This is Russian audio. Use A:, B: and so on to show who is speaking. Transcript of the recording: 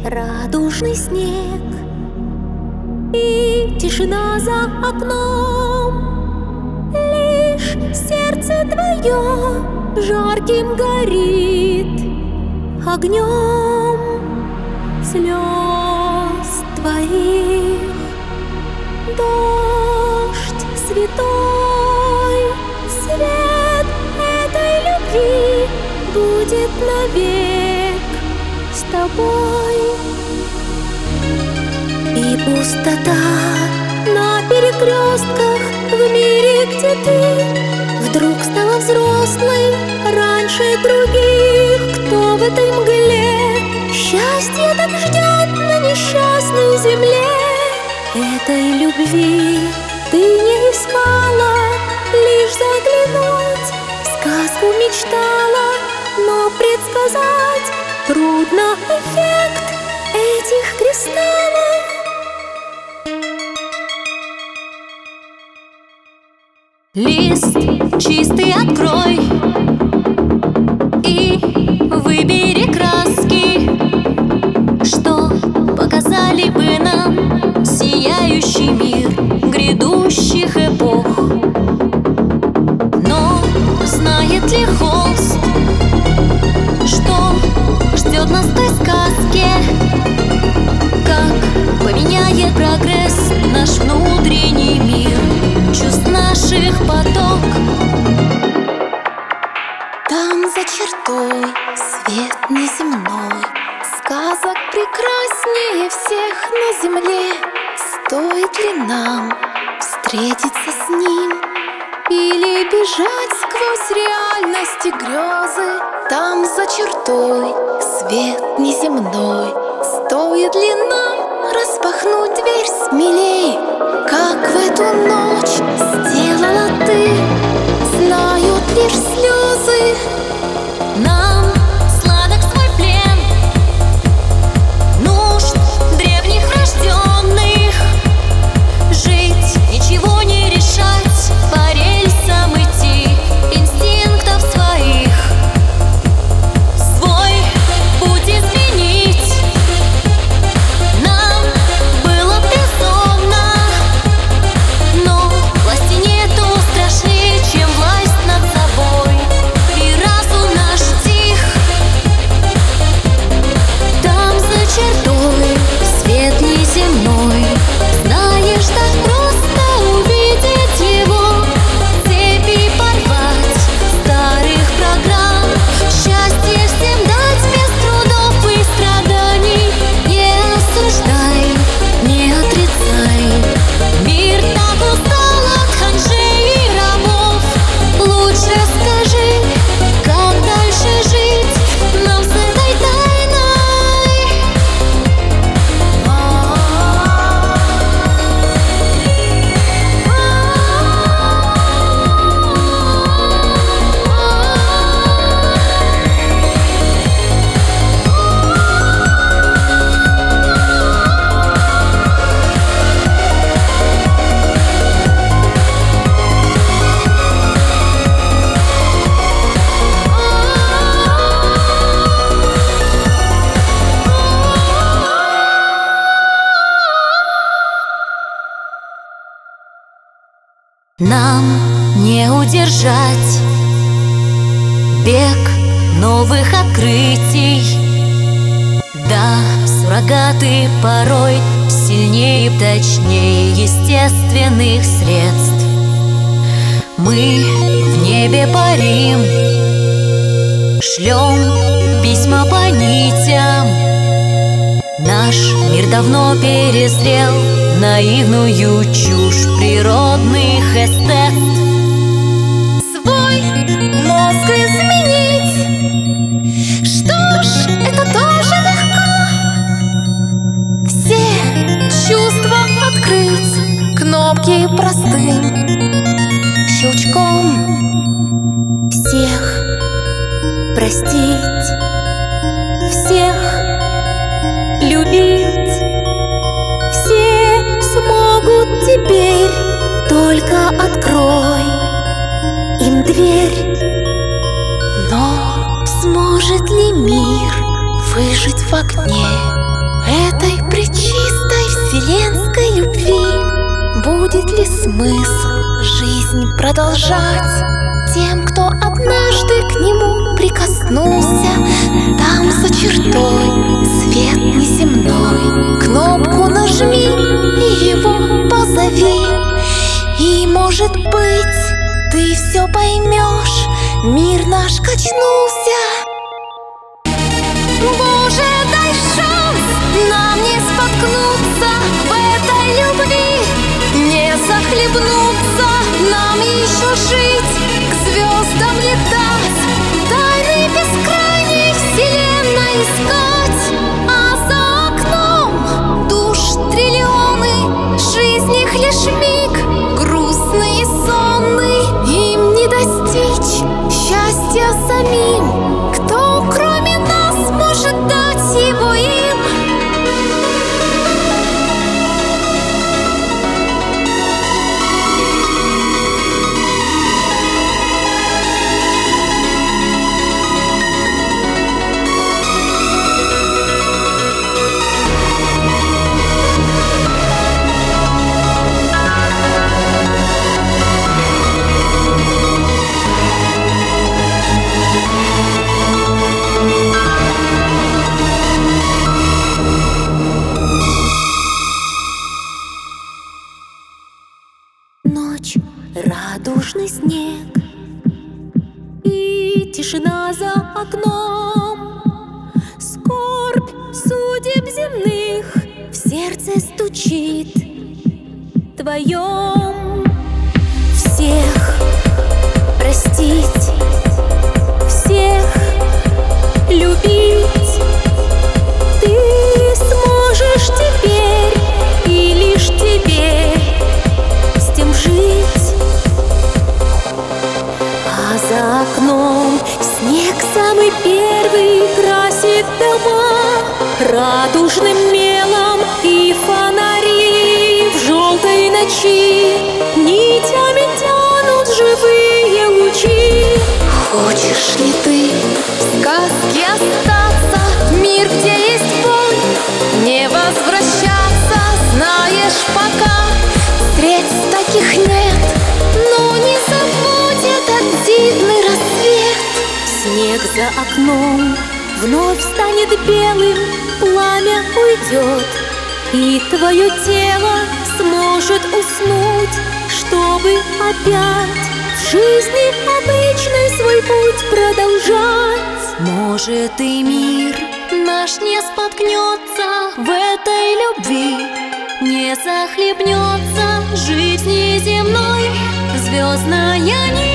A: радужный снег и тишина за окном. Лишь сердце твое жарким горит огнем слез твоих. Дождь святой, свет этой любви будет навек с тобой. И пустота на перекрестках в мире, где ты вдруг стала взрослой раньше других. Кто в этой мгле счастье так ждет на несчастной земле? Этой любви ты не искала, лишь заглянуть в сказку мечтала, но предсказать трудно эффект этих кристаллов.
B: Лист чистый открой и выбери краски, что показали бы нам сияющий мир грядущих эпох. Но знает ли холст, что ждет нас в той сказке? Как поменяет прогресс наш внутренний мир, чувств наших поток?
A: Там за чертой свет неземной, сказок прекраснее всех на земле. Стоит ли нам встретиться с ним или бежать сквозь реальности грезы? Там за чертой свет неземной. Стоит ли нам распахнуть дверь смелей, как в эту ночь сделала ты? Знают лишь слезы.
B: Нам сладок свой плен нужд древних рожденных, жить, ничего не решать, по рельсам идти инстинктов своих. Свой путь изменить нам было безумно, но власти нету страшнее, чем власть над собой. И разум наш тих. Там за чертой свет неземной. Знаешь, так просто увидеть его, цепи порвать старых программ, счастье всем дать без трудов и страданий. Не осуждай, не отрицай, мир так устал от ханжей и рабов. Лучше скажи, как дальше жить нам с этой тайной? Нам не удержать бег новых открытий. Да, суррогаты порой сильнее, точнее естественных средств. Мы в небе парим, шлем письма по нитям. Наш мир давно перезрел наивную чушь природных эстетств.
A: Свой мозг изменить, что ж, это тоже легко. Все чувства открыть, кнопки простым щелчком. Всех простить, всех любить. Все смогут теперь, только открой им дверь. Но сможет ли мир выжить в огне этой пречистой вселенской любви будет ли смысл жизнь продолжать тем, кто однажды к нему прикоснулся? Там за чертой свет неземной, кнопку нажми и его позови, и, может быть, ты все поймешь, мир наш качнулся. Боже, дай шанс нам не споткнуться в этой любви, не захлебнуться, нам еще жить, к звездам летать, тайны бескрайней вселенной искать. А за окном душ триллионы, жизнь их лишь миг, грустный и сонный, им не достичь счастья самим. Кто кроме нас может дать его им? Ночь, радужный снег и тишина за окном, скорбь судеб земных в сердце стучит твоем. Всех простить, всех любить ты сможешь теперь, и лишь теперь жить. А за окном снег самый первый красит дома радужным мелом, и фонари в желтой ночи нитями тянут живые лучи. Хочешь ли ты в сказке остаться, в мир, где есть боль, не возвращаться? Знаешь, пока средств таких нет, но не забудет этот дивный рассвет. Снег за окном вновь станет белым, пламя уйдет, и твое тело сможет уснуть, чтобы опять в жизни обычной свой путь продолжать. Может, и мир наш не споткнется в этой любви, не захлебнется жизни земной звездная нить.